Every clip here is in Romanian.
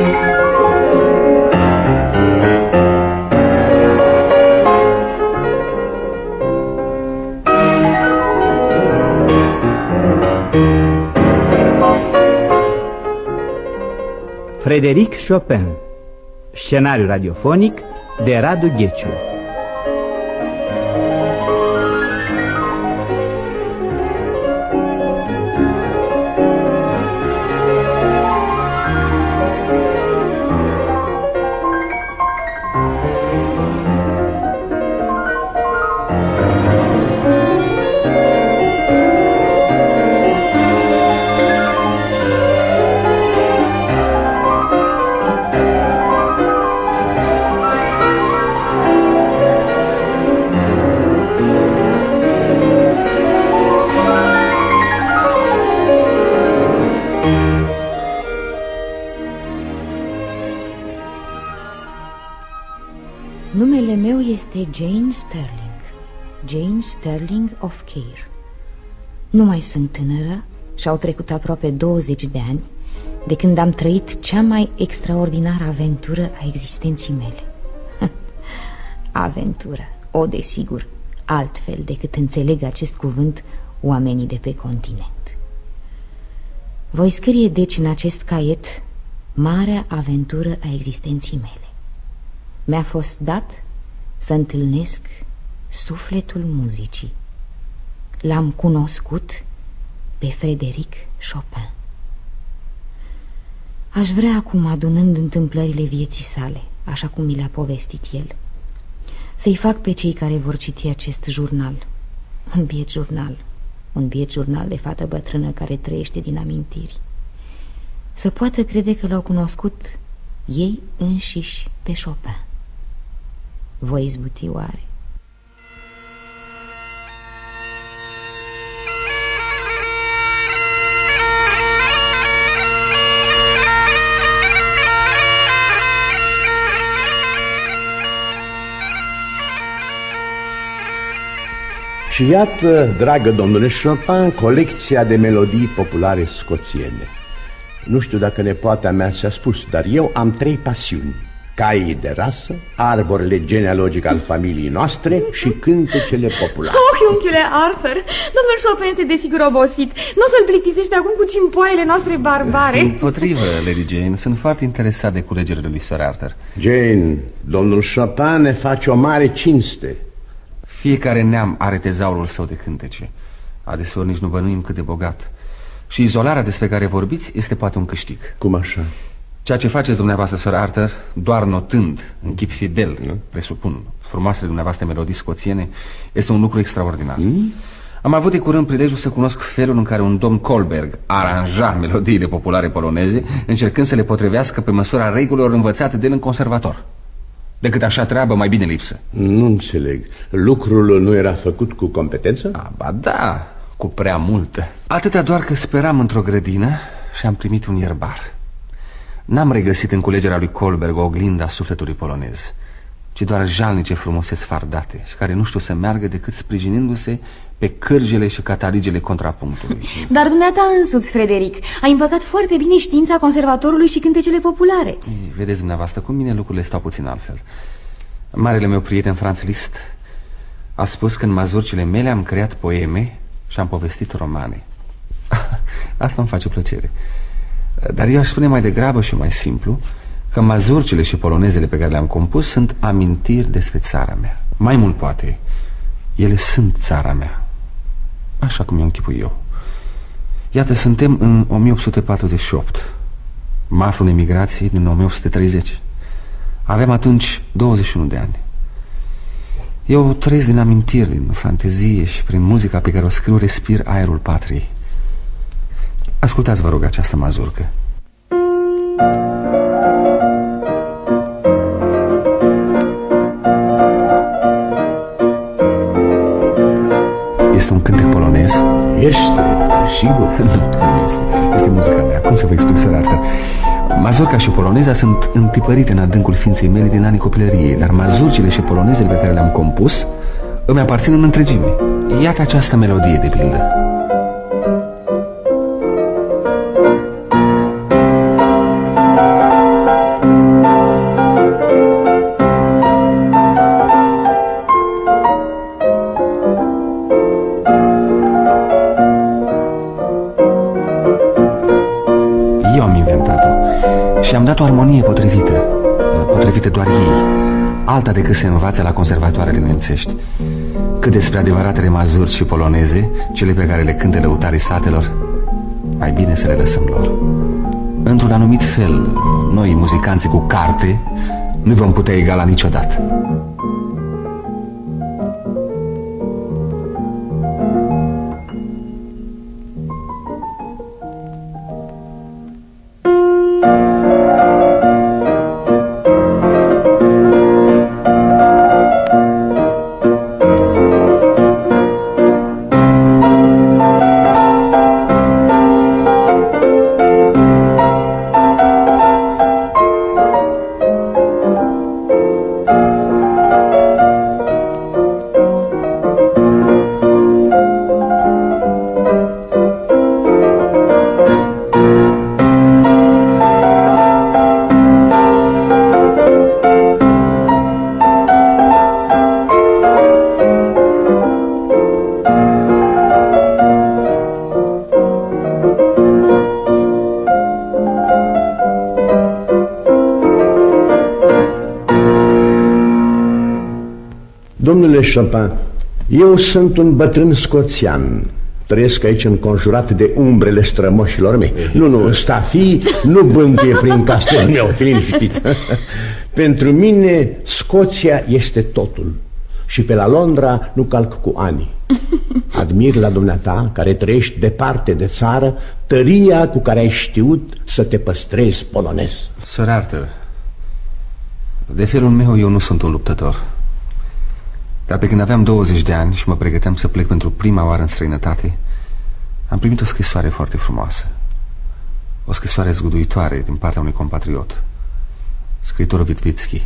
Frédéric Chopin. Scenariu radiofonic de Radu Gheciu. Numele meu este Jane Sterling, Jane Sterling of Care. Nu mai sunt tânără și au trecut aproape 20 de ani de când am trăit cea mai extraordinară aventură a existenții mele. Aventură, o, desigur, altfel decât înțeleg acest cuvânt oamenii de pe continent. Voi scrie deci în acest caiet marea aventură a existenții mele. Mi-a fost dat să întâlnesc sufletul muzicii. L-am cunoscut pe Frédéric Chopin. Aș vrea acum, adunând întâmplările vieții sale, așa cum mi le-a povestit el, să-i fac pe cei care vor citi acest jurnal, un biet jurnal de fată bătrână care trăiește din amintiri, să poată crede că l-au cunoscut ei înșiși pe Chopin. Voi izbuti oare? Și iată, dragă domnule Chopin, colecția de melodii populare scoțiene. Nu știu dacă nepoata mea ți-a spus, dar eu am 3 pasiuni: caii de rasă, arborele genealogic al familiei noastre și cântecele populare. Oh, unchiule Arthur, domnul Chopin este desigur obosit. Nu o să-l plictisești acum cu cimpoaiele noastre barbare. Împotrivă, Lady Jane, sunt foarte interesat de culegerile lui Sir Arthur. Jane, domnul Chopin ne face o mare cinste. Fiecare neam are tezaurul său de cântece. Adeseori nici nu bănuim cât de bogat. Și izolarea despre care vorbiți este poate un câștig. Cum așa? Ceea ce faceți dumneavoastră, Sir Arthur, doar notând în chip fidel, presupun, frumoasele dumneavoastră melodii scoțiene, este un lucru extraordinar. Am avut de curând prilejul să cunosc felul în care un domn Kohlberg aranja melodiile populare poloneze, încercând să le potrivească pe măsura regulilor învățate de el în conservator. Decât așa treabă, mai bine lipsă. Nu înțeleg. Lucrul nu era făcut cu competență? Ba da, cu prea multă. Atâta doar că speram într-o grădină și am primit un ierbar. N-am regăsit în culegerea lui Kohlberg o oglindă a sufletului polonez, ci doar jalnice frumuseți fardate și care nu știu să meargă decât sprijinindu-se pe cârgele și cataligele contrapunctului. Dar dumneata însuți, Frederic, ai împăcat foarte bine știința conservatorului și cântecele populare. Ei, vedeți dumneavoastră, cu mine lucrurile stau puțin altfel. Marele meu prieten Franz Liszt a spus că în mazurcile mele am creat poeme și am povestit romane. Asta îmi face plăcere. Dar eu aș spune mai degrabă și mai simplu că mazurcile și polonezele pe care le-am compus sunt amintiri despre țara mea. Mai mult poate, ele sunt țara mea, așa cum eu închipui eu. Iată, suntem în 1848. Mă aflu în emigrație din 1830. Aveam atunci 21 de ani. Eu trăiesc din amintiri, din fantezie și prin muzica pe care o scriu respir aerul patriei. Ascultați, vă rog, această mazurcă. Este un cântec polonez? Este, sigur. Nu este. Este muzica mea. Cum să vă explic, Sir Arthur? Mazurca și poloneza sunt întipărite în adâncul ființei mele din anii copilăriei, dar mazurcile și polonezele pe care le-am compus îmi aparțin în întregime. Iată această melodie, de pildă. Și am dat o armonie potrivită, potrivită doar ei, alta decât se învață la conservatoarele nemțești. Cât despre adevăratele mazuri și poloneze, cele pe care le cântă lăutarii satelor, mai bine să le lăsăm lor. Într-un anumit fel, noi, muzicanții cu carte, nu vom putea egala niciodată. Domnule Chopin, eu sunt un bătrân scoțian. Trăiesc aici înconjurat de umbrele strămoșilor mei. Nu, stafii nu bântuie prin castelul meu, fi liniștit. Pentru mine Scoția este totul. Și pe la Londra nu calc cu ani. Admir la dumneata, care trăiești departe de țară, tăria cu care ai știut să te păstrezi polonez. Sir Arthur, de felul meu eu nu sunt un luptător. Dar pe când aveam 20 de ani și mă pregăteam să plec pentru prima oară în străinătate, am primit o scrisoare foarte frumoasă. O scrisoare zguduitoare din partea unui compatriot, scriitorul Wittwicki.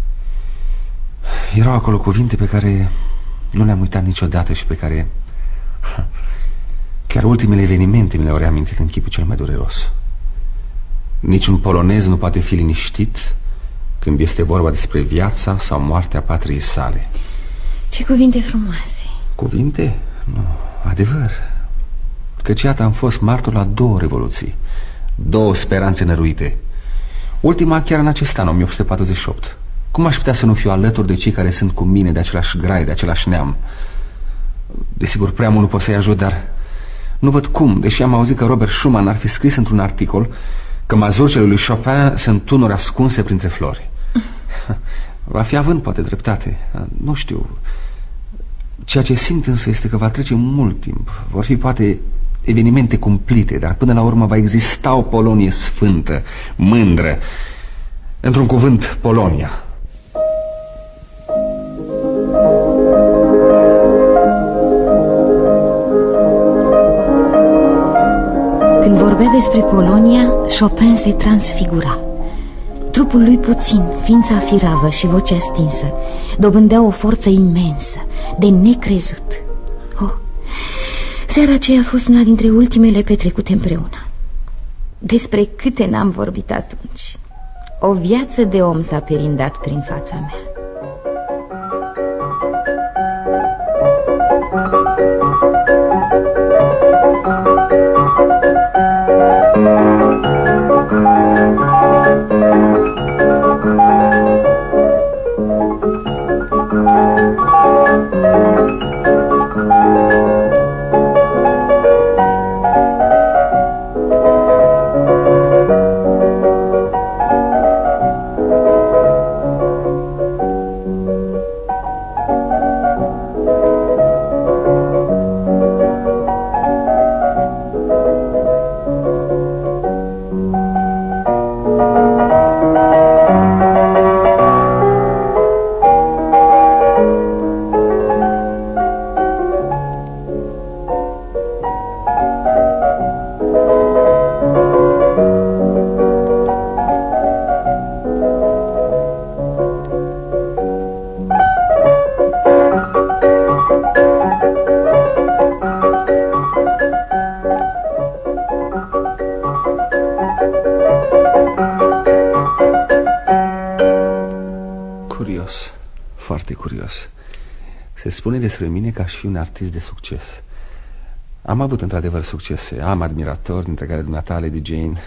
Erau acolo cuvinte pe care nu le-am uitat niciodată și pe care chiar ultimele evenimente mi le-au reamintit în chipul cel mai dureros. Niciun polonez nu poate fi liniștit când este vorba despre viața sau moartea patriei sale. Ce cuvinte frumoase. Cuvinte? Nu, adevăr. Căci iată am fost martor la 2 revoluții, 2 speranțe năruite. Ultima chiar în acest an, 1848. Cum aș putea să nu fiu alături de cei care sunt cu mine, de același grai, de același neam? Desigur, prea mult nu pot să-i ajut, dar nu văd cum, deși am auzit că Robert Schumann ar fi scris într-un articol că mazurcele lui Chopin sunt tunuri ascunse printre flori. Va fi având poate dreptate, nu știu. Ceea ce simt însă este că va trece mult timp. Vor fi poate evenimente cumplite, dar până la urmă va exista o Polonie sfântă, mândră. Într-un cuvânt, Polonia. Când vorbea despre Polonia, Chopin se transfigura. Trupul lui puțin, ființa firavă și vocea stinsă dobândea o forță imensă, de necrezut. Oh, seara aceea a fost una dintre ultimele petrecute împreună. Despre câte n-am vorbit atunci. O viață de om s-a perindat prin fața mea. Foarte curios. Se spune despre mine că aș fi un artist de succes. Am avut într-adevăr succese. Am admiratori, dintre care dumneata, Lady Jane,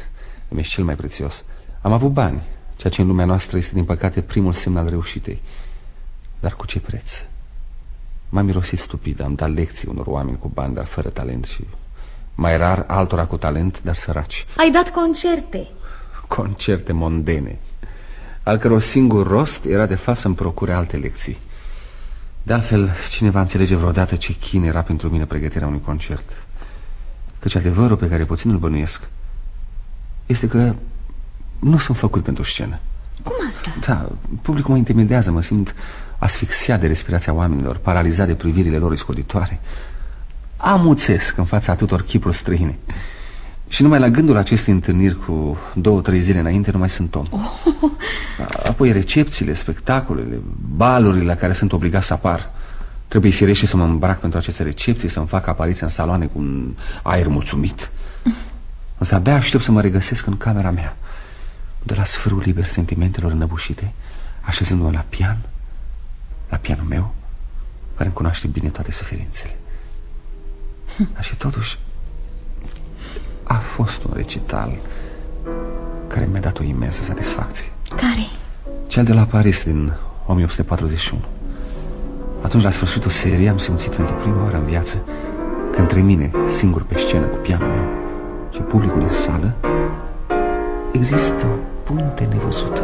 îmi ești cel mai prețios. Am avut bani, ceea ce în lumea noastră este din păcate primul semn al reușitei. Dar cu ce preț? M-am mirosit stupid, am dat lecții unor oameni cu bani, dar fără talent, și mai rar altora cu talent, dar săraci. Ai dat concerte. Concerte mondene, al căror singur rost era de fapt să-mi procure alte lecții. De altfel, cine va înțelege vreodată ce chin era pentru mine pregătirea unui concert? Căci adevărul pe care puțin îl bănuiesc este că nu sunt făcut pentru scenă. Cum asta? Da, publicul mă intimidează, mă simt asfixiat de respirația oamenilor, paralizat de privirile lor iscoditoare. Amuțesc în fața atâtor chipuri străine. Și numai la gândul acestei întâlniri cu 2-3 zile înainte nu mai sunt om. Apoi recepțiile, spectacolele, balurile la care sunt obligat să apar. Trebuie firește să mă îmbrac pentru aceste recepții, să-mi fac apariție în saloane cu un aer mulțumit. Însă abia aștept să mă regăsesc în camera mea, de la sfârul liber sentimentelor înăbușite, așezându-mă la pianul meu, care îmi cunoaște bine toate suferințele. Și totuși a fost un recital care mi-a dat o imensă satisfacție. Care? Cel de la Paris din 1841. Atunci, la sfârșitul seriei, am simțit pentru prima oară în viață că între mine, singur pe scenă cu pianul meu, și publicul din sală, există o punte nevăzută.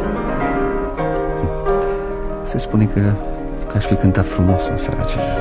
Se spune că aș fi cântat frumos în seara aceea.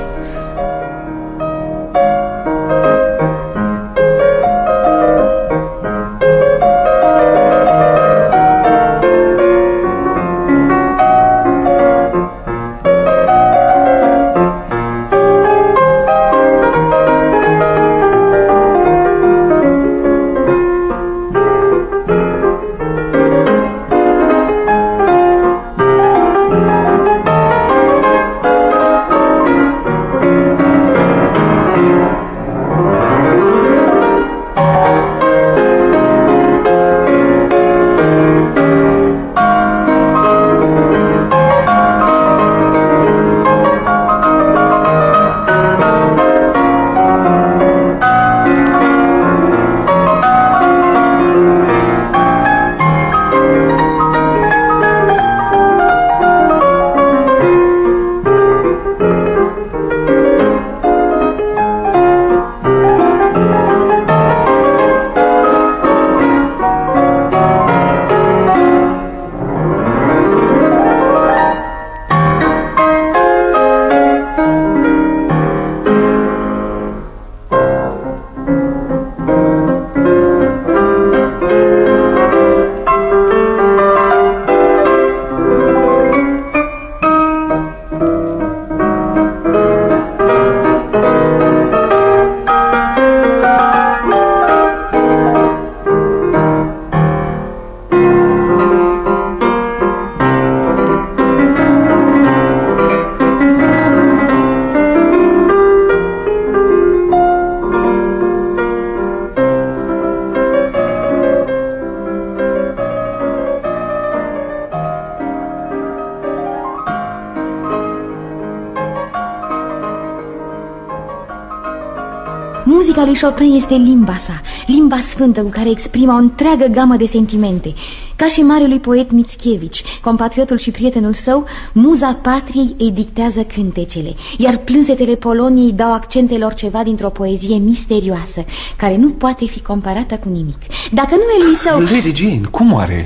Muzica lui Chopin este limba sa, limba sfântă cu care exprimă o întreagă gamă de sentimente. Ca și marelui poet Mickiewicz, compatriotul și prietenul său, muza patriei îi dictează cântecele, iar plânsetele Poloniei dau accentelor ceva dintr-o poezie misterioasă, care nu poate fi comparată cu nimic. Dacă numele lui său... Lady Jane, cum are?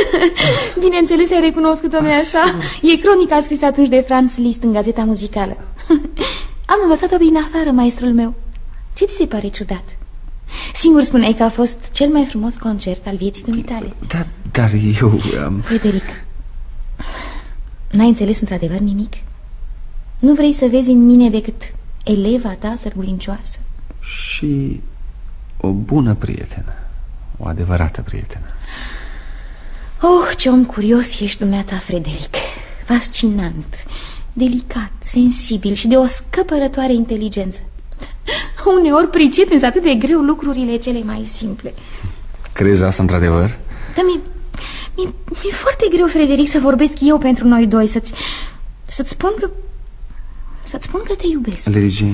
Bineînțeles, ai recunoscut-o, nu-i așa? E cronica scrisă atunci de Franz Liszt în gazeta muzicală. Am învățat-o bine afară, maestrul meu. Ce ți se pare ciudat? Singur spuneai că a fost cel mai frumos concert al vieții dumitale. Da, dar eu... Frederic, n-ai înțeles într-adevăr nimic? Nu vrei să vezi în mine decât eleva ta sărgulincioasă? Și o bună prietenă, o adevărată prietenă. Oh, ce om curios ești dumneata, Frederic. Fascinant, delicat, sensibil și de o scăpărătoare inteligență. Uneori pricepi însă atât de greu lucrurile cele mai simple. Crezi asta într-adevăr? Da, mi-e foarte greu, Frederic, să vorbesc eu pentru noi doi, să-ți spun că te iubesc. Lady Jane,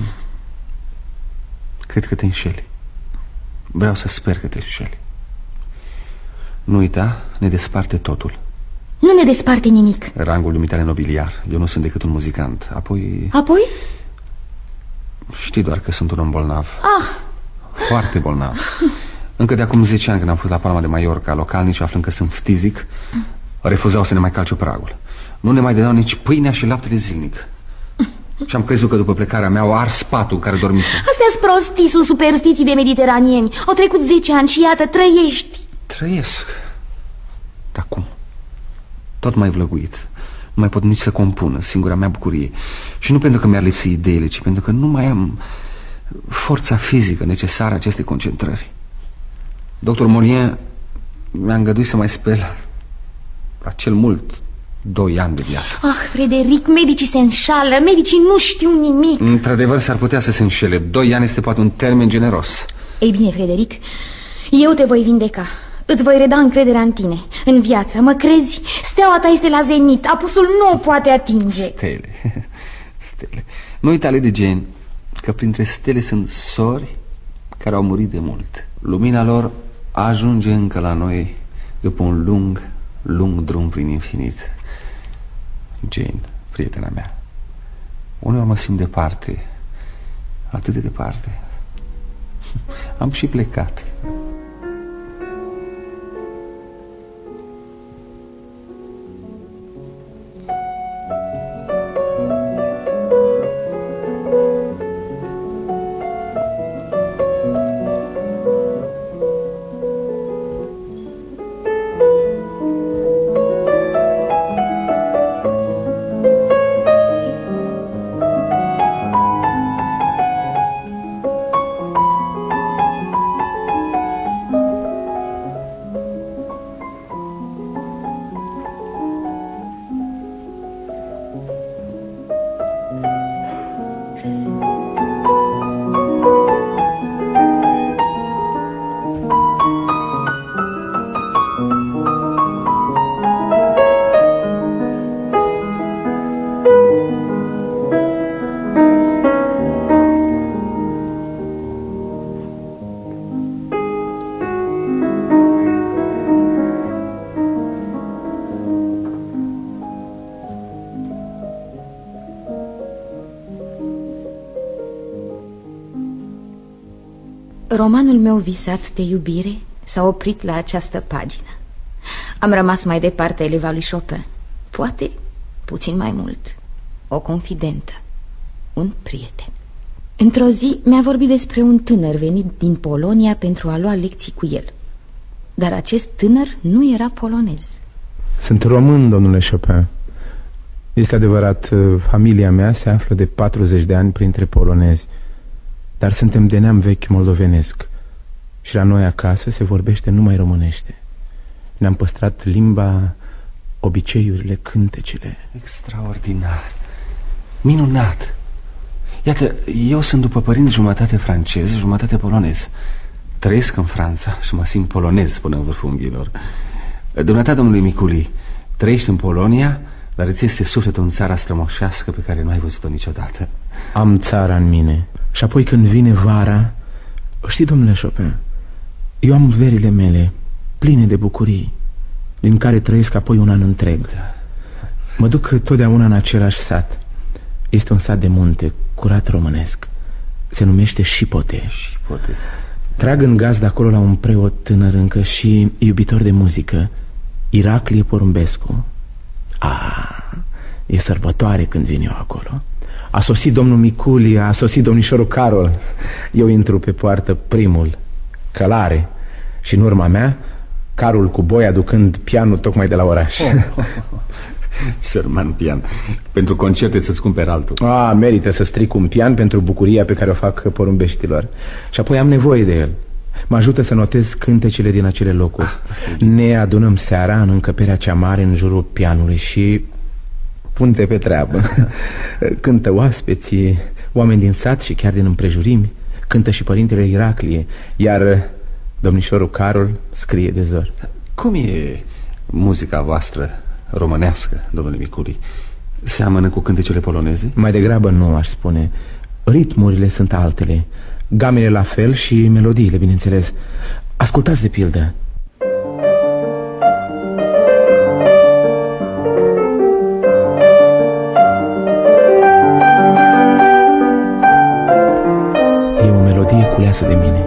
cred că te înșeli. Vreau să sper că te înșeli. Nu uita, ne desparte totul. Nu ne desparte nimic. Rangul dumitale nobiliar. Eu nu sunt decât un muzicant. Apoi... Apoi? Știi doar că sunt un om bolnav. Foarte bolnav. Încă de acum 10 ani, când am fost la Palma de Mallorca, localnici, aflând că sunt ftizic, refuzau să ne mai calce pragul. Nu ne mai dădeau nici pâinea și laptele zilnic. Și am crezut că după plecarea mea au ars patul în care dormisem. Astea-s prostii, sunt superstiții de mediteranieni. Au trecut 10 ani și iată, trăiești. Trăiesc. Dar cum? Tot mai vlăguit. Nu mai pot nici să compun, singura mea bucurie. Și nu pentru că mi-ar lipsi ideile, ci pentru că nu mai am forța fizică necesară acestei concentrări. Dr. Molien mi-a îngăduit să mai sper la cel mult 2 ani de viață. Frederic, medicii se înșală, medicii nu știu nimic. Într-adevăr, s-ar putea să se înșele. 2 ani este poate un termen generos. Ei bine, Frederic, eu te voi vindeca. Îți voi reda încrederea în tine, în viață. Mă crezi? Steaua ta este la zenit. Apusul nu o poate atinge. Stele. Stele. Nu uita, Lady Jane, că printre stele sunt sori care au murit de mult. Lumina lor ajunge încă la noi după un lung, lung drum prin infinit. Jane, prietena mea, uneori mă simt departe, atât de departe. Am și plecat. Romanul meu visat de iubire s-a oprit la această pagină. Am rămas mai departe eleva lui Chopin. Poate puțin mai mult. O confidentă. Un prieten. Într-o zi mi-a vorbit despre un tânăr venit din Polonia pentru a lua lecții cu el. Dar acest tânăr nu era polonez. Sunt român, domnule Chopin. Este adevărat, familia mea se află de 40 de ani printre polonezi, dar suntem de neam vechi moldovenesc și la noi acasă se vorbește numai românește. Ne-am păstrat limba, obiceiurile, cântecele. Extraordinar. Minunat. Iată, eu sunt după părinți jumătate francez, jumătate polonez. Trăiesc în Franța și mă simt polonez până în vârful unghiilor. Dumneata, domnului Miculi, trăiești în Polonia, dar îți este sufletul în țara strămoșească pe care nu ai văzut-o niciodată. Am țara în mine. Și apoi când vine vara, știi, domnule Chopin, eu am verile mele pline de bucurii, din care trăiesc apoi un an întreg. Mă duc totdeauna în același sat. Este un sat de munte, curat românesc. Se numește Șipote. Șipote. Trag în gazdă acolo la un preot tânăr încă și iubitor de muzică, Iraclie Porumbescu. E sărbătoare când vin eu acolo. A sosit domnul Miculi, a sosit domnișorul Carol. Eu intru pe poartă primul, călare, și în urma mea Carol cu boi aducând pianul tocmai de la oraș. Sărman pian. Pentru concerte să-ți cumperi altul. Merită să stric un pian pentru bucuria pe care o fac porumbeștilor. Și apoi am nevoie de el. Mă ajută să notez cântecele din acele locuri. Ne adunăm seara în încăperea cea mare în jurul pianului și punte pe treabă. Cântă oaspeții, oameni din sat și chiar din împrejurimi. Cântă și părintele Iraclie. Iar domnișorul Carol scrie de zor. Cum e muzica voastră românească, domnule Miculi? Seamănă cu cântecele poloneze? Mai degrabă nu, aș spune. Ritmurile sunt altele, gamele la fel și melodiile, bineînțeles. Ascultați de pildă. pasă de mine.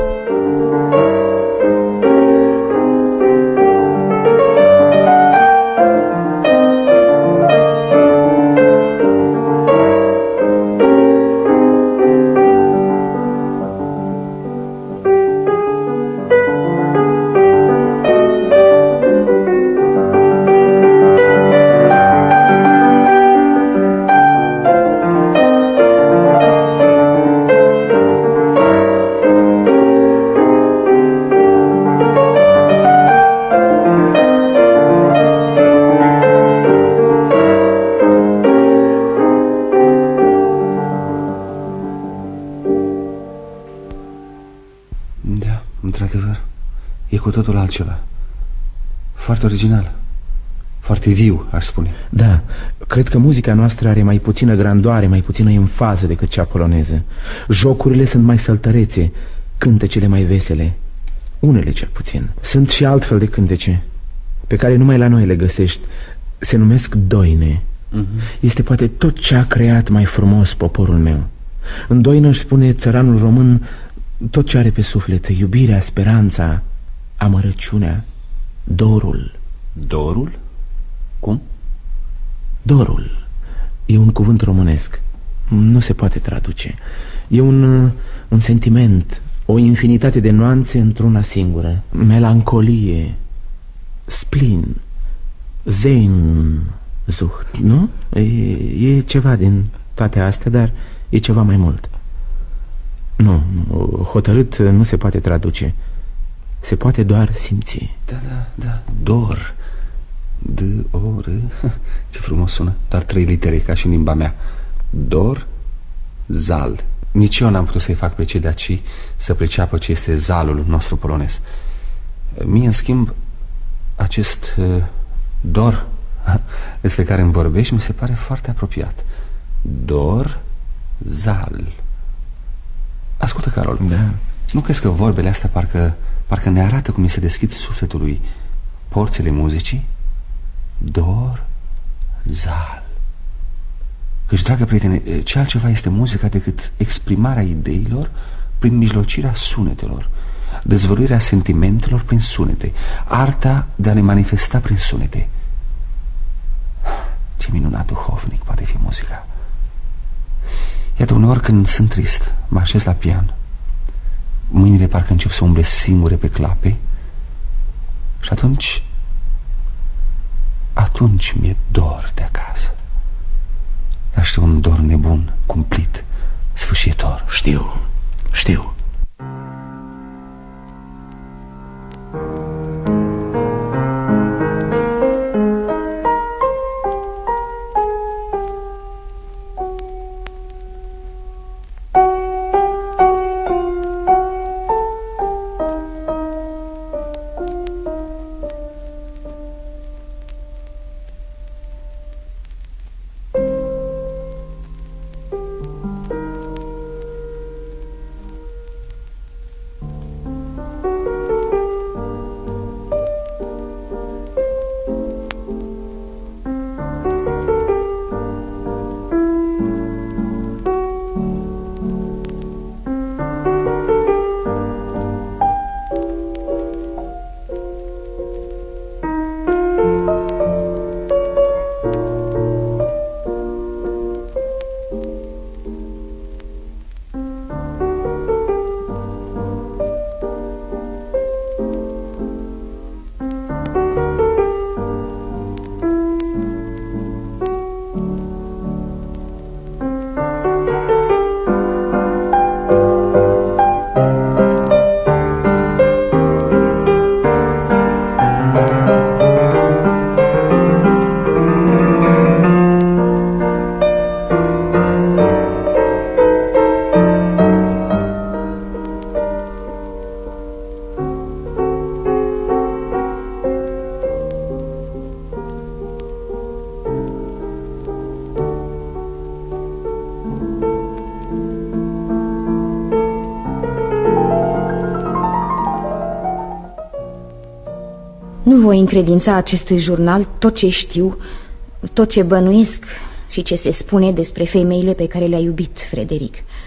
Totul altceva. Foarte original. Foarte viu, aș spune. Da, cred că muzica noastră are mai puțină grandoare, mai puțină enfază decât cea poloneză. Jocurile sunt mai săltărețe, cântecele mai vesele. Unele cel puțin. Sunt și altfel de cântece pe care numai la noi le găsești. Se numesc doine. Este poate tot ce a creat mai frumos poporul meu. În doină își spune țăranul român tot ce are pe suflet: iubirea, speranța, amărăciunea, dorul. Dorul? Cum? Dorul e un cuvânt românesc. Nu se poate traduce. E un sentiment, o infinitate de nuanțe într-una singură. Melancolie, splin, Sehnsucht, nu? E ceva din toate astea, dar e ceva mai mult. Nu, hotărât nu se poate traduce. Se poate doar simți. Da, dor. D-O-R. Ce frumos sună. Doar 3 litere, ca și în limba mea. Dor, zal. Nici eu n-am putut să-i fac pe cei de aici să priceapă ce este zalul nostru polonez. Mie, în schimb, acest dor despre care îmi vorbești mi se pare foarte apropiat. Dor, zal. Ascultă, Carol. Da. Nu crezi că vorbele astea parcă ne arată cum îi se deschid sufletului porțile muzicii? Dor, zal. Căci, dragă prietene, ce altceva este muzica decât exprimarea ideilor prin mijlocirea sunetelor, dezvăluirea sentimentelor prin sunete, arta de a le manifesta prin sunete. Ce minunat duhovnic poate fi muzica. Iată, uneori când sunt trist, mă așez la pian, mâinile parcă încep să umble singure pe clape și atunci mi-e dor de acasă. Dar știu, un dor nebun, cumplit, sfârșitor. Știu. Nu voi încredința acestui jurnal tot ce știu, tot ce bănuiesc și ce se spune despre femeile pe care le-a iubit Frederic.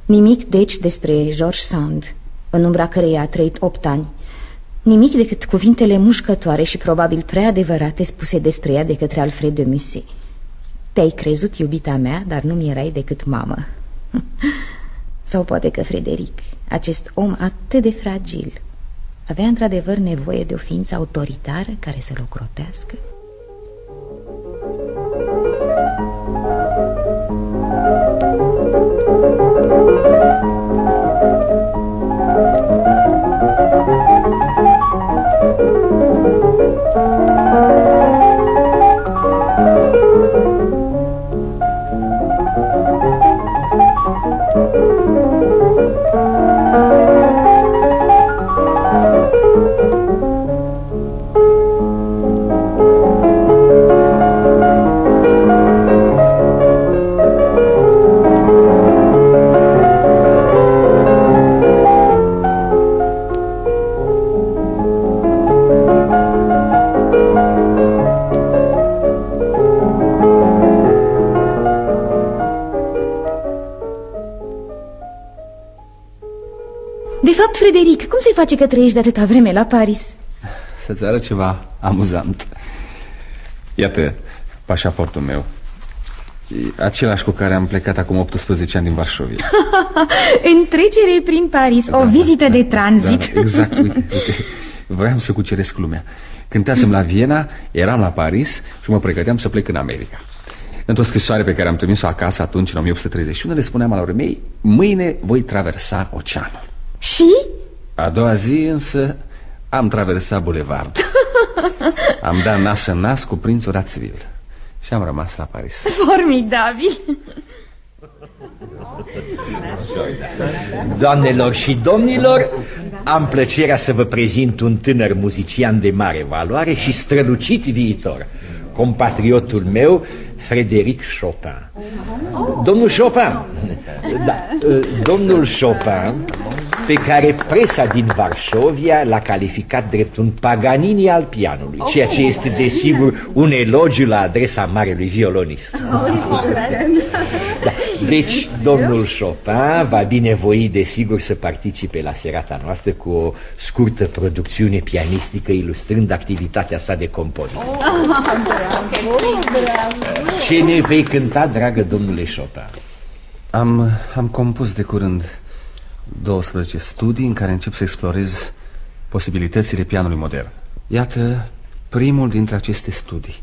Nimic, deci, despre George Sand, în umbra căreia a trăit 8 ani. Nimic decât cuvintele mușcătoare și probabil prea adevărate spuse despre ea de către Alfred de Musset. Te-ai crezut iubita mea, dar nu mi-erai decât mamă. Sau poate că Frederic, acest om atât de fragil, avea într-adevăr nevoie de o ființă autoritară care să-l ocrotească? Frederic, cum se face că trăiești de atâta vreme la Paris? Să-ți arăt ceva amuzant. Iată pașaportul meu. E același cu care am plecat acum 18 ani din Varșovia. Întrecere prin Paris, o vizită de tranzit. Da, exact, uite. Voiam să cuceresc lumea. Cântasem la Viena, eram la Paris și mă pregăteam să plec în America. Într-o scrisoare pe care am trimis-o acasă atunci, în 1831, le spuneam alor mei: mâine voi traversa oceanul. Și? A doua zi însă am traversat bulevardul. Am dat nas în nas cu prințul Rațville și am rămas la Paris. Formidabil. Doamnelor și domnilor, am plăcerea să vă prezint un tânăr muzician de mare valoare și strălucit viitor, compatriotul meu, Frédéric Chopin. Domnul Chopin, domnul Chopin, pe care presa din Varșovia l-a calificat drept un Paganini al pianului, ceea ce este desigur un elogiu la adresa marelui violonist. Deci, domnul Chopin va binevoi desigur să participe la serata noastră cu o scurtă producțiune pianistică ilustrând activitatea sa de componist. Ce ne vei cânta, dragă domnule Chopin? Am compus de curând 12 studii în care încep să explorez posibilitățile pianului modern. Iată primul dintre aceste studii.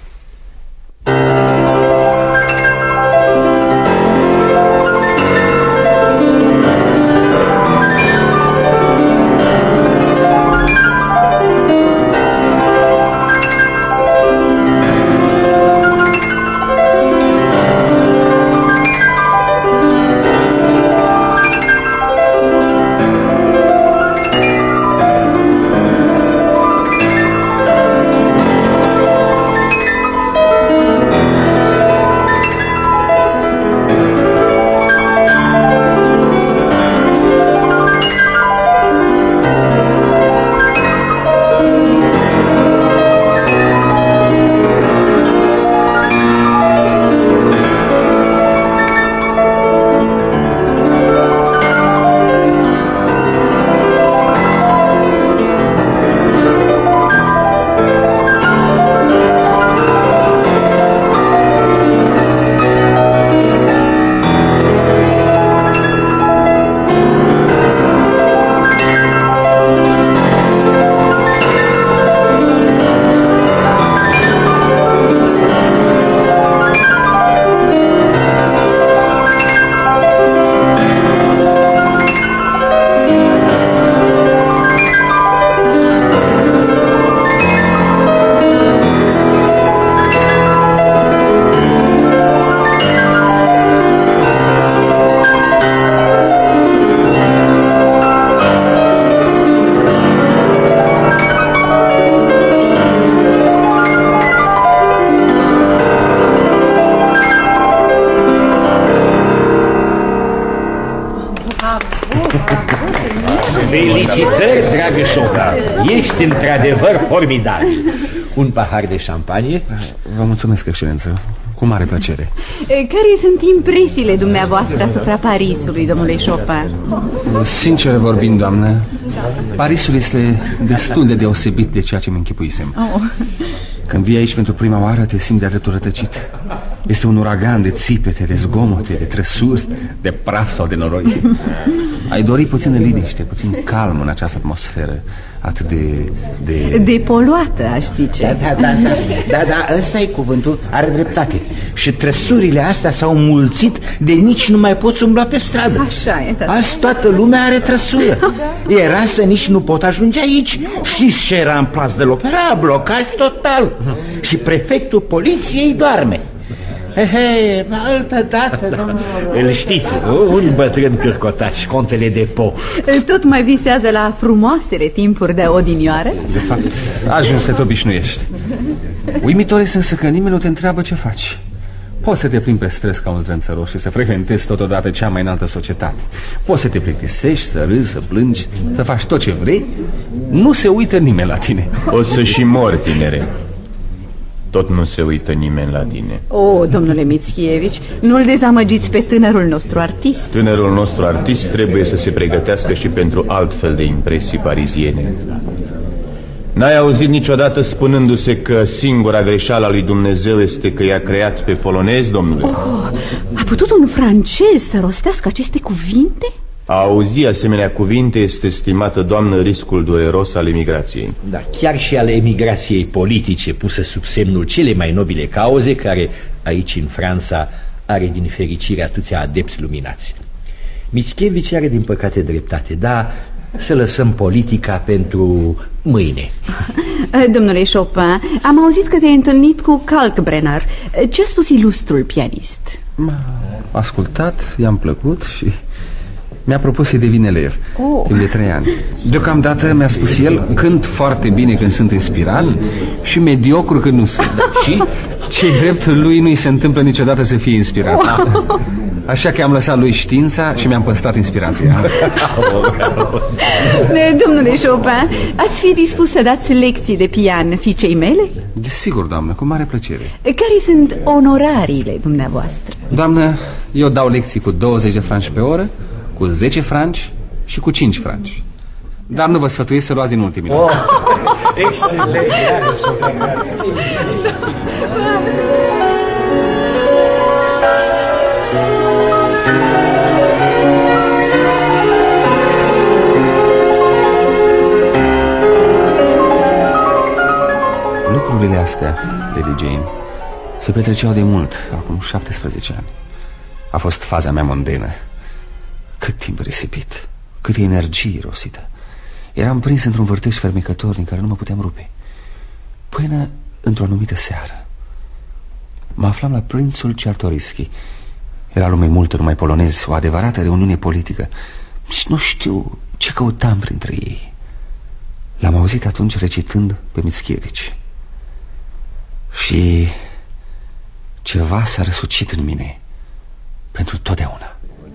Felicitări, dragă Chopin. Ești într-adevăr formidabil. Un pahar de șampanie? Vă mulțumesc, excelență. cu mare plăcere. Care sunt impresiile dumneavoastră asupra Parisului, domnule Chopin? Sincer vorbind, doamnă, Parisul este destul de deosebit de ceea ce mi închipuisem. Când vii aici pentru prima oară, te simți de-a dreptul rătăcit. Este un uragan de țipete, de zgomote, de trăsuri, de praf sau de noroi. Ai dori puțin de liniște, puțin calm în această atmosferă atât de poluată, aș zice. Da, ăsta e cuvântul, are dreptate. Și trăsurile astea s-au mulțit de nici nu mai poți umbla pe stradă. Așa e, tata. Azi toată lumea are trăsură. Era să nici nu pot ajunge aici. Știți ce era în Place de l'Opéra? Blocaj total. Și prefectul poliției doarme. Altă dată, domnule. Îl știți, un bătrân cârcotaș, contele de Po. Tot mai visează la frumoasele timpuri de odinioară? De fapt, ajungi să te obișnuiești. Uimitor este însă că nimeni nu te întreabă ce faci. Poți să te plimbi pe stres ca un zdrânțăroș și să frecventezi totodată cea mai înaltă societate. Poți să te plictisești, să râzi, să plângi, să faci tot ce vrei. Nu se uită nimeni la tine. O să și mori, tinere. Tot nu se uită nimeni la tine. Domnule Mickiewicz, nu-l dezamăgiți pe tânărul nostru artist. Tânărul nostru artist trebuie să se pregătească și pentru altfel de impresii pariziene. N-ai auzit niciodată spunându-se că singura greșeală a lui Dumnezeu este că i-a creat pe polonezi, domnule? A putut un francez să rostească aceste cuvinte? A auzi asemenea cuvinte este, stimată doamnă, riscul dureros al emigrației. Da, chiar și al emigrației politice puse sub semnul cele mai nobile cauze, care aici în Franța are din fericire atâția adepți luminați. Mickiewicz are din păcate dreptate, dar să lăsăm politica pentru mâine. Domnule Chopin, am auzit că te-ai întâlnit cu Kalkbrenner. Ce a spus ilustrul pianist? M-a ascultat, i-am plăcut și mi-a propus să devin elev timp de 3 ani. Deocamdată, mi-a spus el, cânt foarte bine când sunt inspirat și mediocru când nu sunt. Și ce-i drept, lui nu-i se întâmplă niciodată să fie inspirat. Așa că am lăsat lui știința și mi-am păstrat inspirația. Domnule Chopin, ați fi dispus să dați lecții de pian fiicei mele? Desigur, doamnă, cu mare plăcere. Care sunt onorariile dumneavoastră? Doamnă, eu dau lecții cu 20 de franci pe oră, cu 10 franci și cu 5 franci. Dar nu vă sfătuiesc să luați din ultimii. Excelent! Lucrurile astea, Lady Jane, se petreceau de mult, acum 17 ani. A fost faza mea mondenă. Cât timp risipit, câtă energie irosită. Eram prins într-un vârtej fermecător din care nu mă puteam rupe. Până într-o anumită seară mă aflam la Prințul Czartoryski. Era lume multă, numai polonezi, o adevărată reuniune politică. Și nu știu ce căutam printre ei. L-am auzit atunci recitând pe Mickiewicz. Și ceva s-a răsucit în mine pentru totdeauna.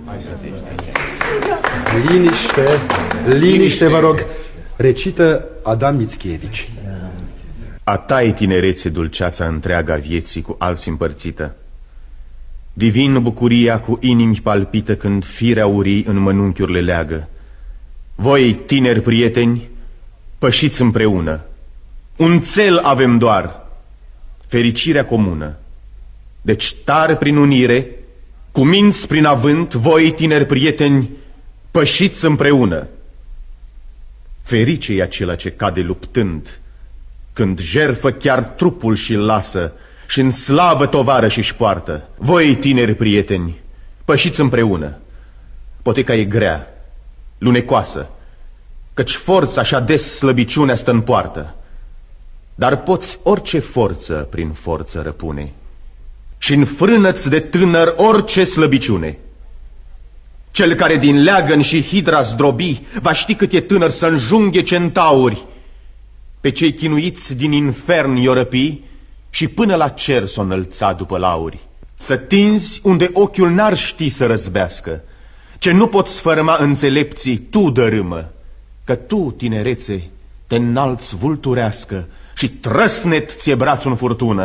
Liniște, vă rog. Recită Adam Mickiewicz. A ta e tinerețe, dulceața întreaga vieții cu alții împărțită. Divin bucuria cu inimi palpită când firea urii în mănunchiurile leagă. Voi, tineri prieteni, pășiți împreună. Un țel avem doar, fericirea comună. Deci tari prin unire, cu minți prin avânt, voi, tineri prieteni, pășiți împreună. Ferice e acela ce cade luptând, când jerfă chiar trupul și-l lasă și în slavă tovarăși își poartă. Voi, tineri prieteni, pășiți împreună. Poteca e grea, lunecoasă, căci forța și ades slăbiciunea stă în poartă. Dar poți orice forță prin forță răpune și înfrână-ți de tânăr orice slăbiciune. Cel care din leagăn și hidra zdrobi va ști cât e tânăr să înjunghe centauri. Pe cei chinuiți din infern i-o răpi și până la cer s-o înălța după lauri. Să tinzi unde ochiul n-ar ști să răzbească. Ce nu poți sfărâma înțelepții, tu dărâmă, că tu, tinerețe, te înalți vulturească și trăsnet ți-e brațul în furtună.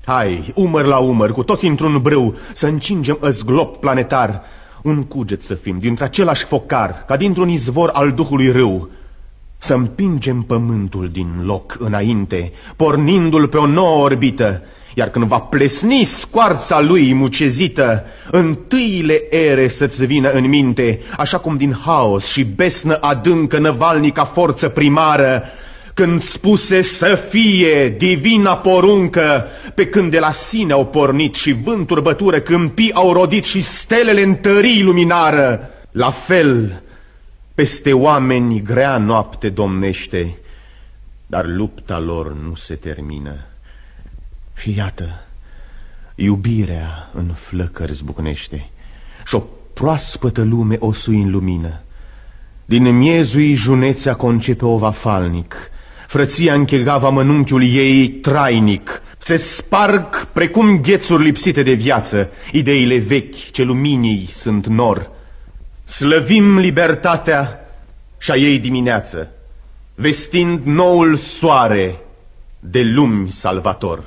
Hai, umăr la umăr, cu toți într-un brâu, să încingem ăzglop planetar. Un cuget să fim, dintre același focar, ca dintr-un izvor al Duhului râu. Să împingem pământul din loc înainte, pornindu-l pe o nouă orbită. Iar când va plesni scoarța lui mucezită, întâile ere să-ți vină în minte, așa cum din haos și besnă adâncă năvalnica forță primară, când spuse să fie divina poruncă, pe când de la sine au pornit și vânturi bătură, câmpii au rodit și stelele întării luminară. La fel, peste oameni grea noapte domnește, dar lupta lor nu se termină. Și iată, iubirea în flăcări zbucnește și-o proaspătă lume o sui în lumină. Din miezui junețea concepe ova falnic, frăția închegava mănunchiul ei trainic. Se sparg precum ghețuri lipsite de viață ideile vechi ce luminii sunt nor. Slăvim libertatea și-a ei dimineață, vestind noul soare de lumi salvator.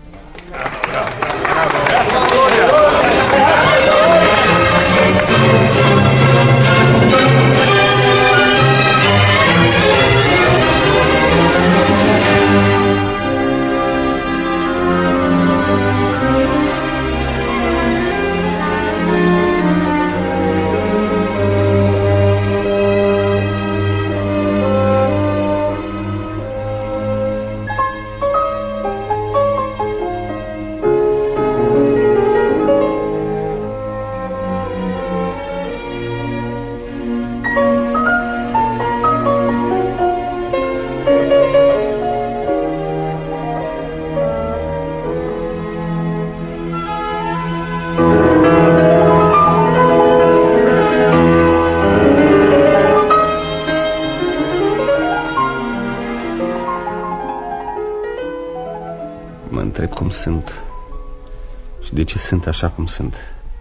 Cum sunt și de ce sunt așa cum sunt.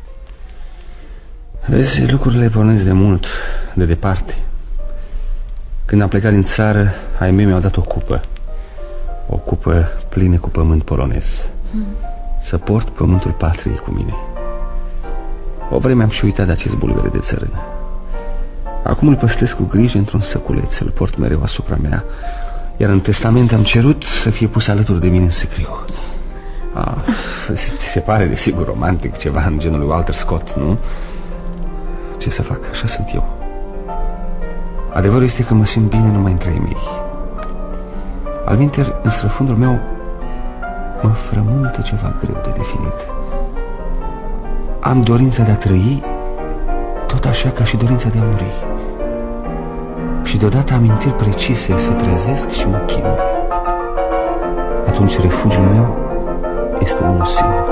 Vezi, lucrurile pornesc de mult, de departe. Când am plecat din țară, ai mei mi-au dat o cupă plină cu pământ polonez, să port pământul patriei cu mine. O vreme am și uitat de acest bulgăre de țărână. Acum îl păstrez cu grijă într-un săculeț, îl port mereu asupra mea, iar în testament am cerut să fie pus alături de mine în sicriu. Ți se pare desigur romantic, ceva în genul lui Walter Scott, nu? Ce să fac, așa sunt eu. Adevărul este că mă simt bine numai între ei mei. Alminteri, în străfundul meu mă frământă ceva greu de definit. Am dorința de a trăi, tot așa ca și dorința de a muri. Și deodată amintiri precise se trezesc și mă chinuie. Atunci refugiul meu este unul singur.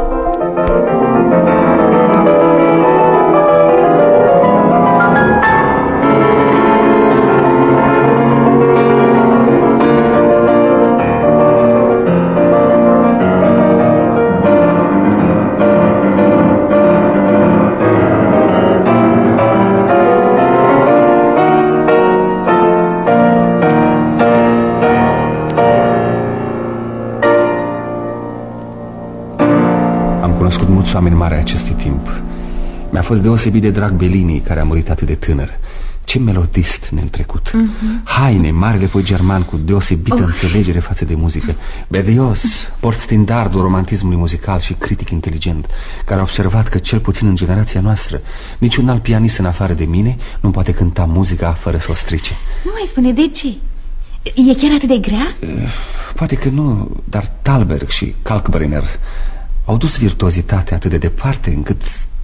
Oameni mari acestui timp. Mi-a fost deosebit de drag Bellini, care a murit atât de tânăr. Ce melodist neîntrecut. Haine, marele poet german cu deosebită înțelegere față de muzică. Berlioz, port standardul romantismului muzical și critic inteligent, care a observat că, cel puțin în generația noastră, niciun alt pianist în afară de mine nu poate cânta muzica fără să o strice. Nu mai spune de ce. E chiar atât de grea? Poate că nu, dar Thalberg și Kalkbrenner au dus virtuozitatea atât de departe încât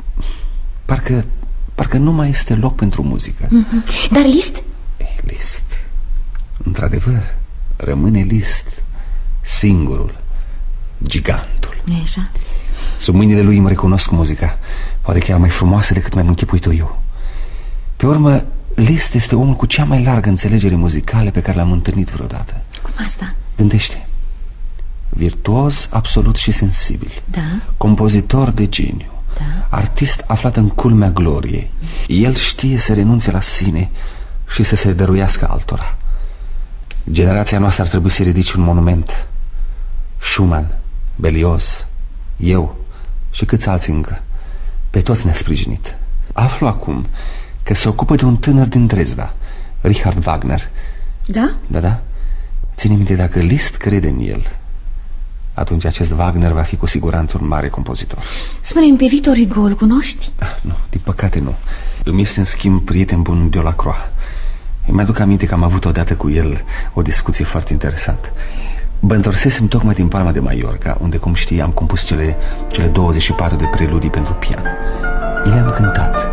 parcă nu mai este loc pentru muzică. Dar Liszt? Liszt, într-adevăr, rămâne Liszt, singurul, gigantul. Nu-i așa? Sub mâinile lui îmi recunosc muzica, poate chiar mai frumoasă decât mi-am închipuit-o eu. Pe urmă, Liszt este omul cu cea mai largă înțelegere muzicală pe care l-am întâlnit vreodată. Cum asta? Gândește. Virtuos absolut și sensibil, compozitor de geniu, artist aflat în culmea gloriei. El știe să renunțe la sine și să se dăruiască altora. Generația noastră ar trebui să ridice un monument. Schumann, Berlioz, eu și câți alții încă, pe toți ne-a sprijinit. Aflu acum că se ocupă de un tânăr din Dresda, Richard Wagner. Da? Da. Ține minte, dacă Liszt crede în el, atunci acest Wagner va fi cu siguranță un mare compozitor. Spune-mi, pe Victor Hugo îl cunoști? Nu, din păcate nu. Îmi este în schimb prieten bun Delacroix. Îmi aduc aminte că am avut odată cu el o discuție foarte interesantă. Mă întorsesem tocmai din Palma de Mallorca, unde, cum știi, am compus cele 24 de preludii pentru pian. I le-am cântat.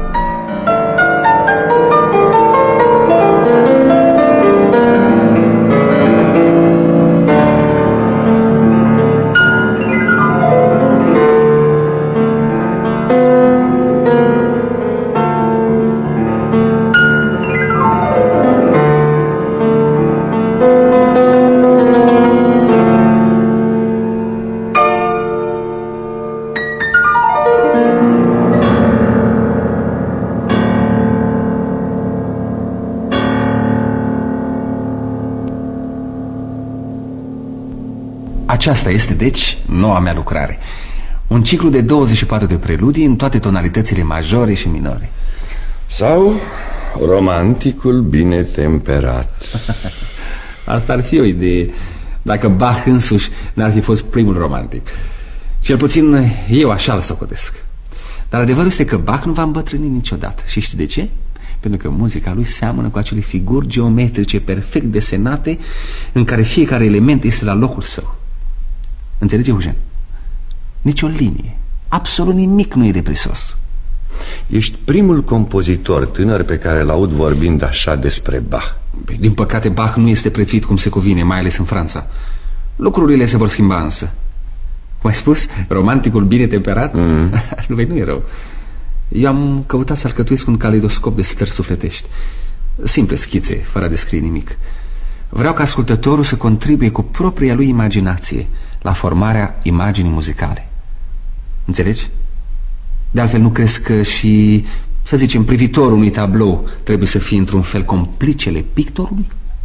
Aceasta este, deci, noua mea lucrare. Un ciclu de 24 de preludii în toate tonalitățile majore și minore. Sau romanticul bine temperat. Asta ar fi o idee, dacă Bach însuși n-ar fi fost primul romantic. Cel puțin eu așa-l socotesc. Dar adevărul este că Bach nu va îmbătrâni niciodată. Și știi de ce? Pentru că muzica lui seamănă cu acele figuri geometrice perfect desenate, în care fiecare element este la locul său. Înțelege, Eugen? Nici o linie, absolut nimic nu e deprisos. Ești primul compozitor tânăr pe care l-aud vorbind așa despre Bach. Din păcate, Bach nu este prețuit cum se cuvine, mai ales în Franța. Lucrurile se vor schimba însă. Cum ai spus, romanticul bine temperat? Nu e rău. Eu am căutat să alcătuiesc un caleidoscop de stări sufletești. Simple schițe, fără a descrie nimic. Vreau ca ascultătorul să contribuie cu propria lui imaginație la formarea imaginii muzicale. Înțelegi? De altfel, nu crezi că și, să zicem, privitorul unui tablou trebuie să fie într-un fel complicele pictorului?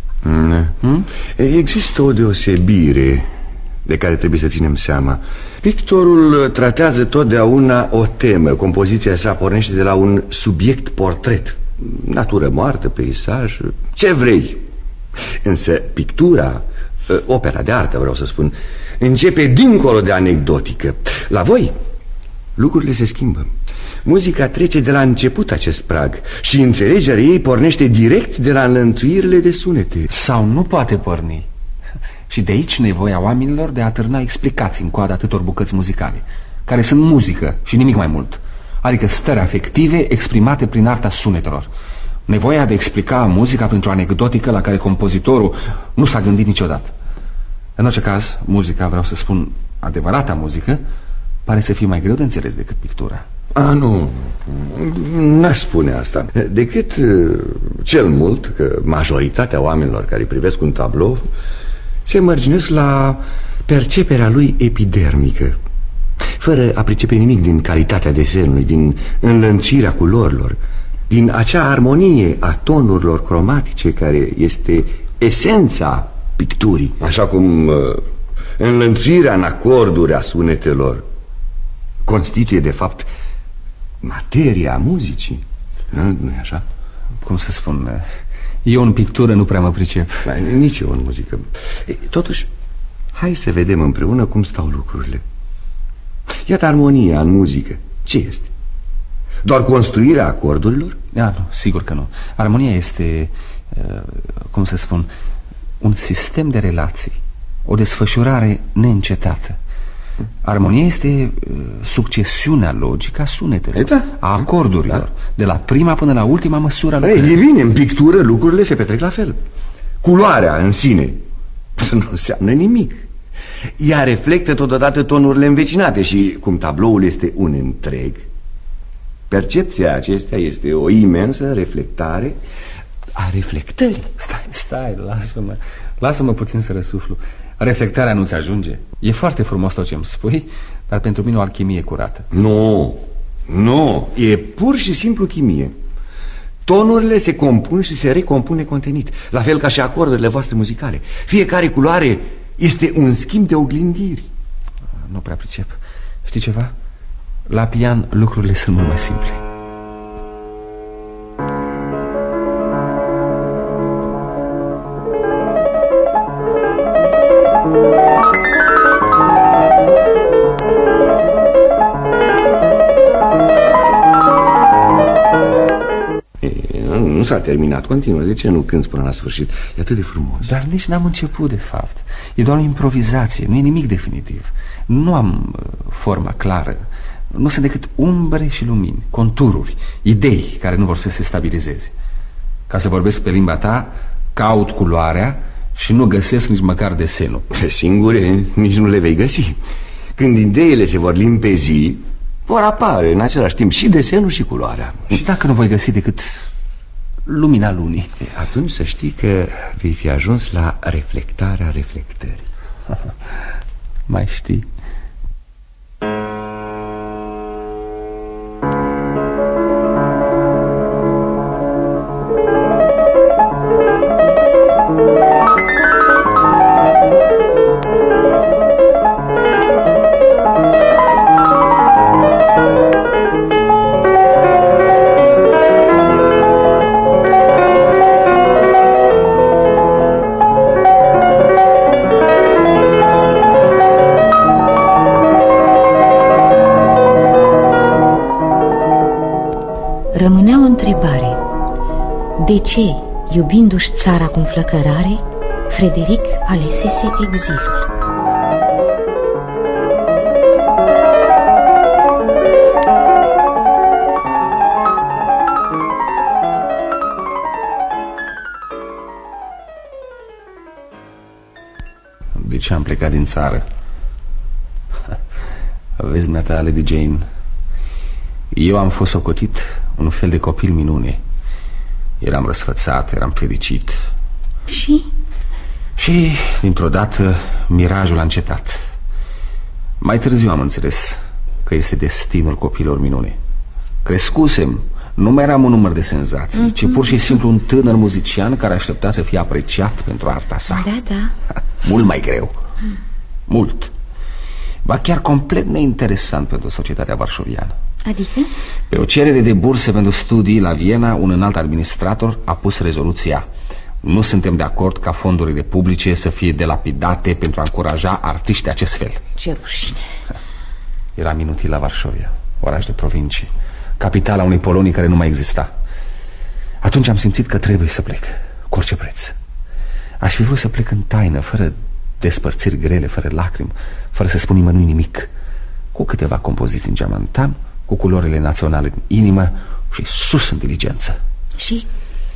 Există o deosebire de care trebuie să ținem seama. Pictorul tratează totdeauna o temă. Compoziția sa pornește de la un subiect portret. Natură moartă, peisaj, ce vrei. Însă pictura, opera de artă, vreau să spun, începe dincolo de anecdotică. La voi lucrurile se schimbă. Muzica trece de la început acest prag și înțelegerea ei pornește direct de la înlănțuirile de sunete. Sau nu poate porni. Și de aici nevoia oamenilor de a târna explicații în coada atâtor bucăți muzicale, care sunt muzică și nimic mai mult. Adică stări afective exprimate prin arta sunetelor. Nevoia de a explica muzica printr-o anecdotică la care compozitorul nu s-a gândit niciodată. În orice caz, muzica, vreau să spun, adevărata muzică, pare să fie mai greu de înțeles decât pictura. Nu, n-aș spune asta. Decât cel mult că majoritatea oamenilor care privesc un tablou se mărginesc la perceperea lui epidermică, fără a pricepe nimic din calitatea desenului, din înlănțuirea culorilor, din acea armonie a tonurilor cromatice care este esența picturii. Așa cum înlănțuirea în acorduri a sunetelor constituie de fapt materia muzicii. Nu-i așa? Cum să spun, eu în pictură nu prea mă pricep. Nici eu în muzică. Totuși, hai să vedem împreună cum stau lucrurile. Iată armonia în muzică. Ce este? Doar construirea acordurilor? Nu, sigur că nu. Armonia este, cum să spun, un sistem de relații, o desfășurare neîncetată. Armonia este succesiunea logică a sunetelor, a acordurilor, de la prima până la ultima măsură. E bine, în pictură lucrurile se petrec la fel. Culoarea în sine nu înseamnă nimic. Ea reflectă totodată tonurile învecinate și, cum tabloul este un întreg, percepția acestea este o imensă reflectare a reflectării. Stai, lasă-mă puțin să răsuflu. Reflectarea nu-ți ajunge. E foarte frumos tot ce îmi spui, dar pentru mine o alchimie curată. Nu, e pur și simplu chimie. Tonurile se compun și se recompune contenit, la fel ca și acordurile voastre muzicale. Fiecare culoare este un schimb de oglindiri. Nu prea pricep. Știi ceva? La pian lucrurile sunt mult mai simple. Nu s-a terminat, continuă. De ce nu cânti până la sfârșit? E atât de frumos. Dar nici n-am început, de fapt. E doar o improvizație, nu e nimic definitiv. Nu am forma clară. Nu sunt decât umbre și lumini, contururi, idei care nu vor să se stabilizeze. Ca să vorbesc pe limba ta, caut culoarea și nu găsesc nici măcar desenul. Singure, nici nu le vei găsi. Când ideile se vor limpezi, vor apare în același timp și desenul și culoarea. Și dacă nu voi găsi decât lumina lunii? Atunci să știi că vei fi ajuns la reflectarea reflectării. Mai știi? Rămânea o întrebare. De ce, iubindu-și țara cu înflăcărare, Frederic alesese exilul? De ce am plecat din țară? Vezi, dumneata, Lady Jane, eu am fost socotit un fel de copil minune. Eram răsfățat, eram fericit. Și? Și, dintr-o dată, mirajul a încetat. Mai târziu am înțeles că este destinul copilor minune. Crescusem, nu mai eram un număr de senzații, ci pur și simplu un tânăr muzician care aștepta să fie apreciat pentru arta sa. Da. Mult mai greu. Mult. Ba chiar complet neinteresant pentru societatea varșoviană. Adică? Pe o cerere de bursă pentru studii la Viena, un înalt administrator a pus rezoluția: nu suntem de acord ca fondurile publice să fie delapidate pentru a încuraja artiști de acest fel. Ce rușine. Eram inutil la Varșovia, oraș de provincie, capitala unei Polonii care nu mai exista. Atunci am simțit că trebuie să plec, cu orice preț. Aș fi vrut să plec în taină, fără despărțiri grele, fără lacrimi, fără să spun nimănui nimic, cu câteva compoziții în geamantan, cu culorile naționale în inimă și sus în diligență. Și?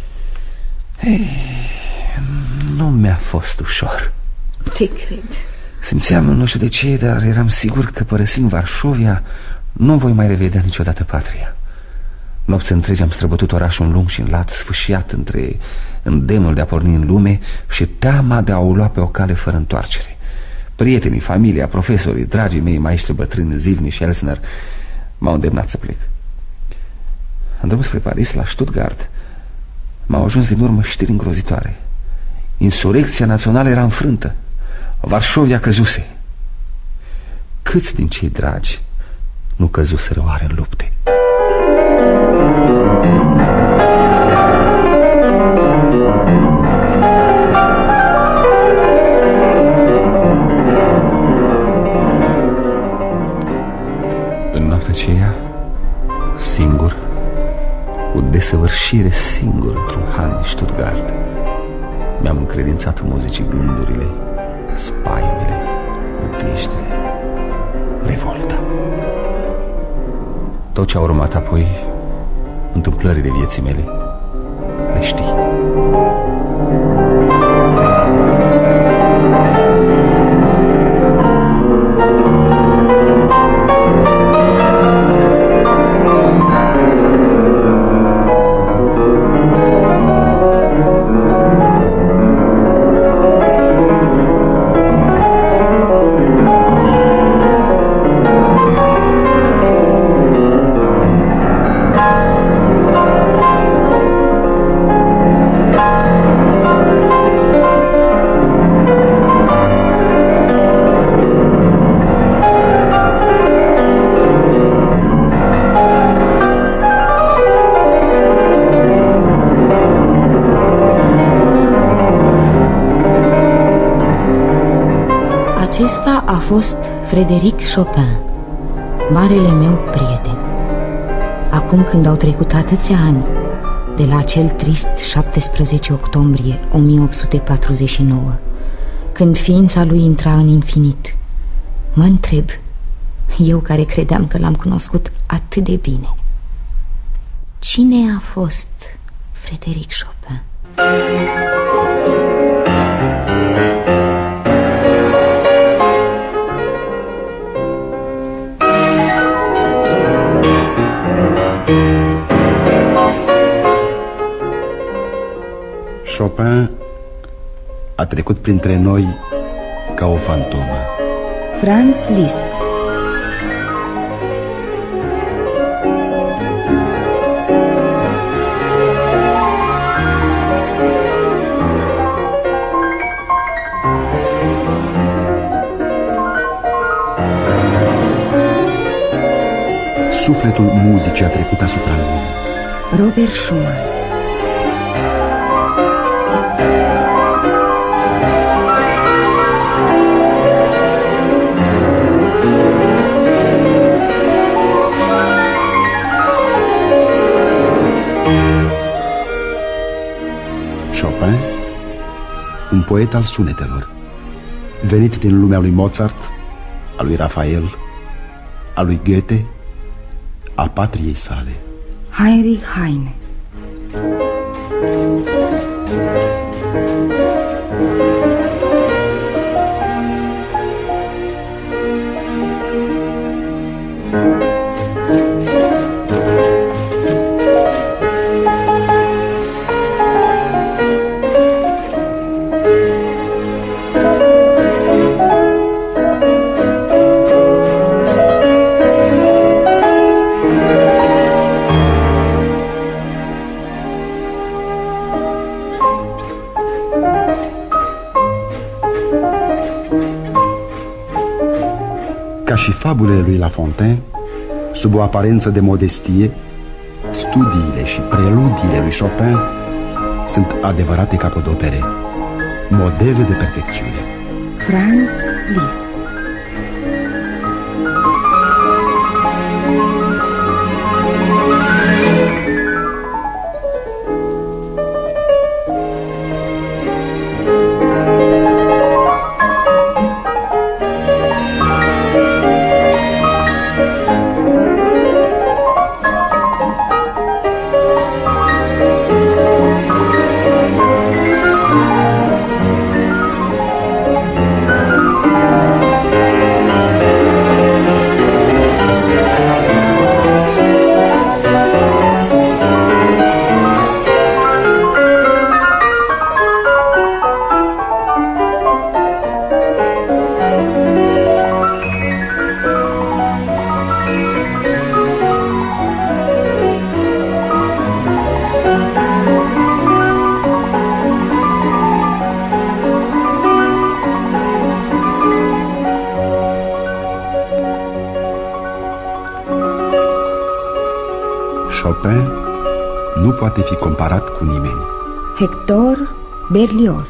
Nu mi-a fost ușor. Te cred. Simțeam, nu știu de ce, dar eram sigur că părăsind Varșovia nu voi mai revedea niciodată patria. Nopți întregi am străbătut orașul în lung și în lat, sfâșiat între îndemnul de a porni în lume și teama de a o lua pe o cale fără întoarcere. Prietenii, familia, profesorii, dragii mei maestri bătrâni, Zivni și Elsner m-au îndemnat să plec. Am drumul spre Paris, la Stuttgart, m-au ajuns din urmă știri îngrozitoare. Insurecția națională era înfrântă. Varșovia căzuse. Câți din cei dragi nu căzuseră oare în lupte? În noaptea aceea, singur, cu desăvârșire singur într-un han Stuttgart, mi-am încredințat muzicii gândurile, spaimele, nădejdele, revolta. Tot ce a urmat apoi, întâmplările vieții mele, le știi. a fost Frédéric Chopin, marele meu prieten. Acum când au trecut atâția ani de la acel trist 17 octombrie 1849, când ființa lui intra în infinit, mă întreb, eu care credeam că l-am cunoscut atât de bine, cine a fost Frédéric Chopin? Chopin a trecut printre noi ca o fantomă. Franz Liszt. Sufletul muzicii a trecut asupra lumii. Robert Schumann. Chopin, un poet al sunetelor, venit din lumea lui Mozart, a lui Rafael, a lui Goethe, a patriei sale. Heinrich Heine. Ca și fabulele lui La Fontaine, sub o aparență de modestie, studiile și preludiile lui Chopin sunt adevărate capodopere, modele de perfecțiune. Franz Liszt. Chopin nu poate fi comparat cu nimeni. Hector Berlioz.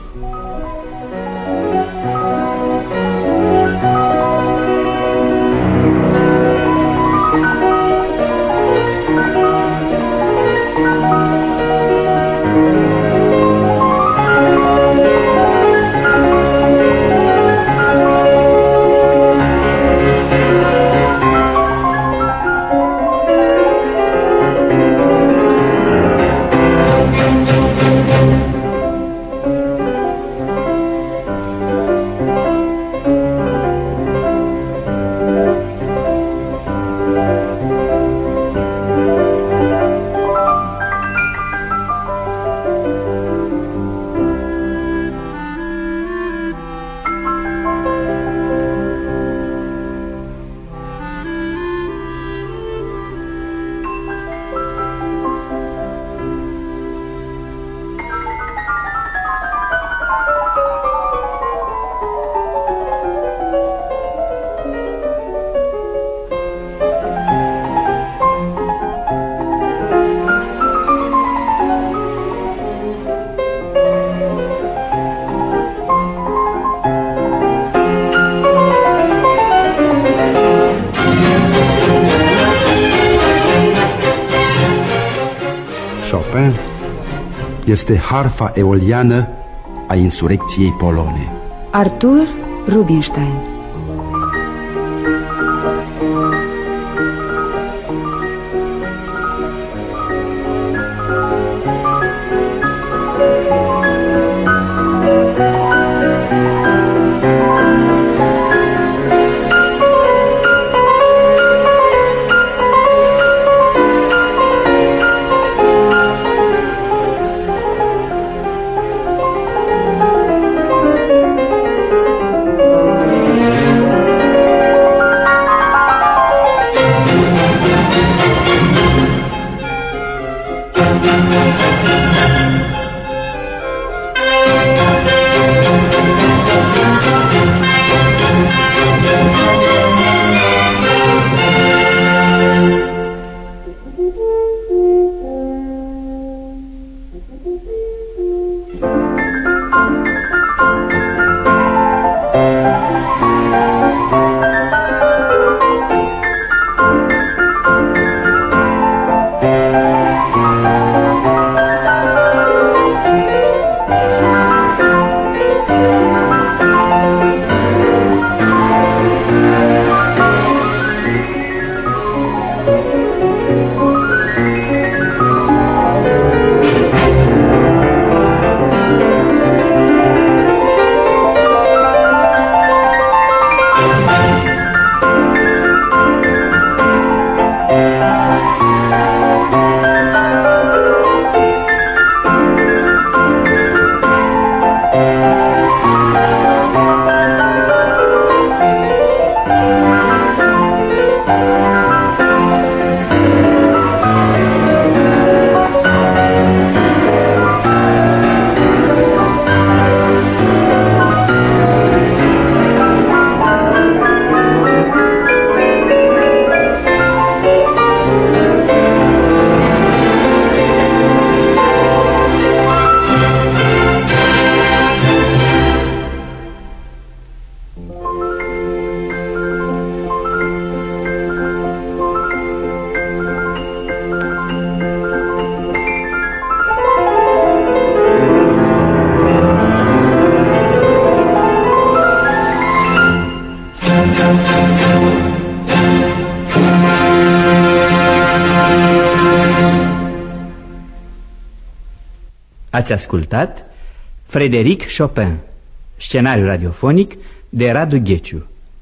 Chopin este harfa eoliană a insurecției polone. Arthur Rubinstein. Ați ascultat Frédéric Chopin, scenariu radiofonic de Radu Gheciu.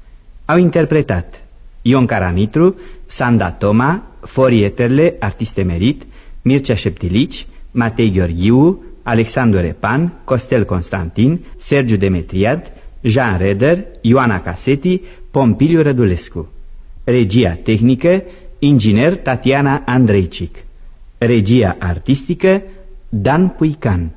Au interpretat Ion Caramitru, Sanda Toma, Fori Eterle, artist emerit, Mircea Șeptilici, Matei Gheorghiu, Alexandru Repan, Costel Constantin, Sergiu Demetriad, Jean Reder, Ioana Caseti, Pompiliu Rădulescu. Regia tehnică, inginer Tatiana Andreicic. Regia artistică, Dan Puican.